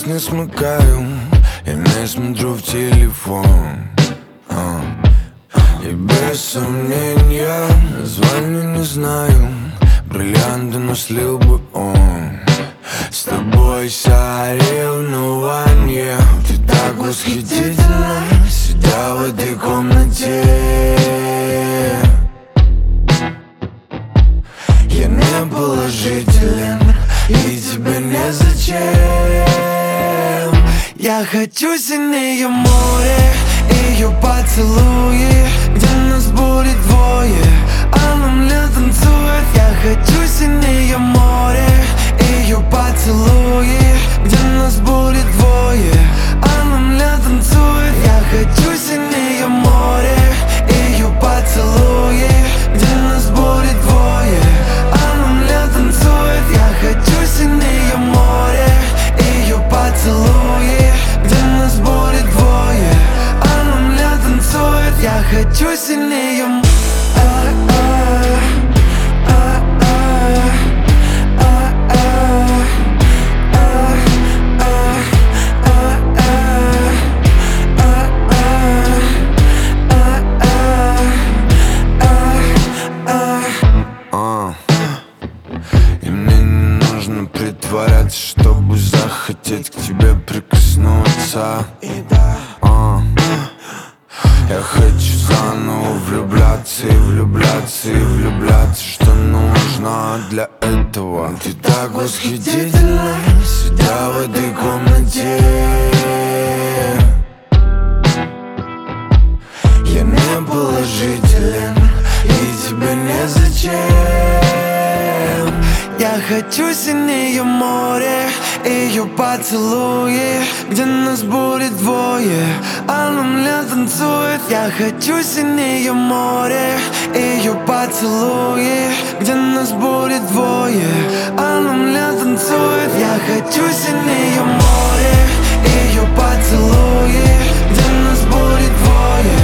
не смыкаю, я не смотрю в телефон. И без сомнения название не знаю, бриллианты, но слил бы он. С тобой соревнование, ты так восхитительна, сидя в этой комнате. Я не положителен, и тебе незачем. Я хочу синее море, ее поцелуи, где нас будет двое, а на мне танцует. Я хочу синее море, ее поцелуи, где нас будет двое, а на мне танцует. Я хочу синее море, ее поцелуи, где нас будет двое, а на мне танцует. Я хочу синее море, ее поцелуи, где нас будет двое, а на мне танцует. Я хочу сильнее. И мне не нужно притворяться, чтобы захотеть к тебе прикоснуться. Я хочу заново влюбляться и влюбляться и влюбляться, что нужно для этого. Ты так восхитительна, сидя в этой комнате. Я не положителен, и тебе незачем. Я хочу синее море, ее поцелуи, где нас будет двое, а на мне танцует. Я хочу синее море, ее поцелуи, где нас будет двое, а на мне танцует. Я хочу синее море, ее поцелуи, где нас будет двое,